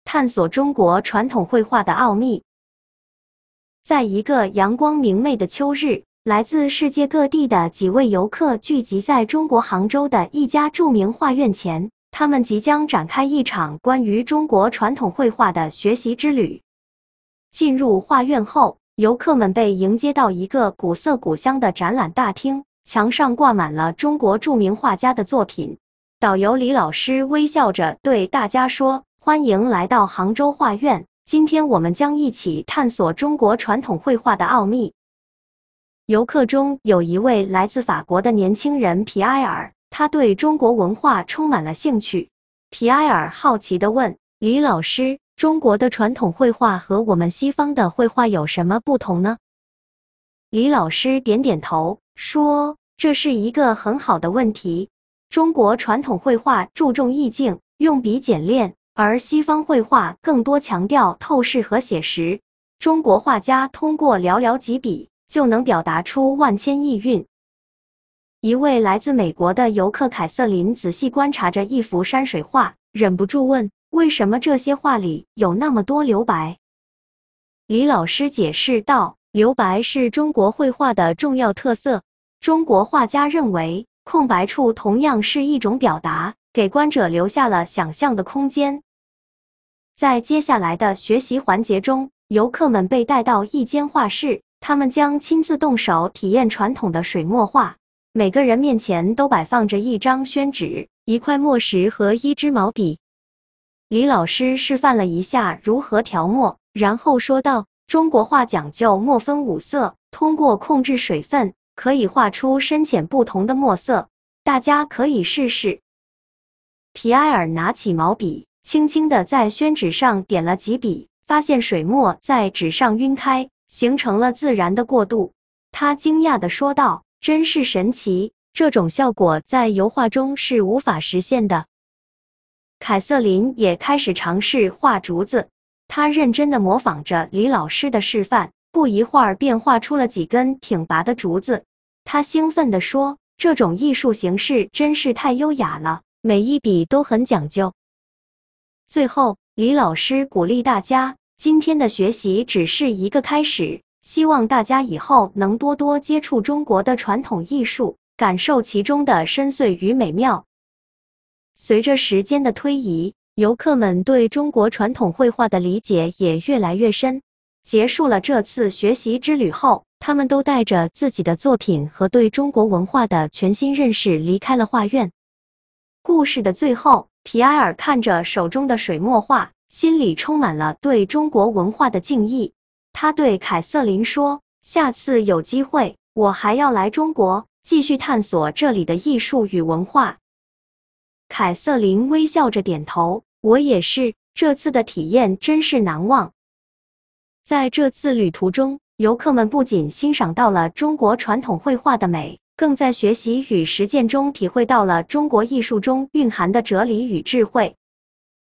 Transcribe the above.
探索中国传统绘画的奥秘。在一个阳光明媚的秋日，来自世界各地的几位游客聚集在中国杭州的一家著名画院前，他们即将展开一场关于中国传统绘画的学习之旅。进入画院后，游客们被迎接到一个古色古香的展览大厅，墙上挂满了中国著名画家的作品。导游李老师微笑着对大家说：“欢迎来到杭州画院，今天我们将一起探索中国传统绘画的奥秘。”游客中有一位来自法国的年轻人皮埃尔，他对中国文化充满了兴趣。皮埃尔好奇地问李老师：“中国的传统绘画和我们西方的绘画有什么不同呢？”李老师点点头，说：“这是一个很好的问题。中国传统绘画注重意境，用笔简练，而西方绘画更多强调透视和写实。中国画家通过寥寥几笔就能表达出万千意蕴。”一位来自美国的游客凯瑟琳仔细观察着一幅山水画，忍不住问：“为什么这些画里有那么多留白？”李老师解释道：“留白是中国绘画的重要特色。中国画家认为，空白处同样是一种表达，给观者留下了想象的空间。”在接下来的学习环节中，游客们被带到一间画室，他们将亲自动手体验传统的水墨画。每个人面前都摆放着一张宣纸、一块墨石和一支毛笔。李老师示范了一下如何调墨，然后说道：“中国画讲究墨分五色，通过控制水分，可以画出深浅不同的墨色，大家可以试试。”皮埃尔拿起毛笔，轻轻地在宣纸上点了几笔，发现水墨在纸上晕开，形成了自然的过渡。他惊讶地说道：“真是神奇，这种效果在油画中是无法实现的。”凯瑟琳也开始尝试画竹子，她认真地模仿着李老师的示范，不一会儿便画出了几根挺拔的竹子。她兴奋地说：“这种艺术形式真是太优雅了，每一笔都很讲究。”最后，李老师鼓励大家，今天的学习只是一个开始，希望大家以后能多多接触中国的传统艺术，感受其中的深邃与美妙。随着时间的推移，游客们对中国传统绘画的理解也越来越深。结束了这次学习之旅后，他们都带着自己的作品和对中国文化的全新认识离开了画院。故事的最后，皮埃尔看着手中的水墨画，心里充满了对中国文化的敬意。他对凯瑟琳说：“下次有机会，我还要来中国，继续探索这里的艺术与文化。”凯瑟琳微笑着点头：“我也是，这次的体验真是难忘。”在这次旅途中，游客们不仅欣赏到了中国传统绘画的美，更在学习与实践中体会到了中国艺术中蕴含的哲理与智慧。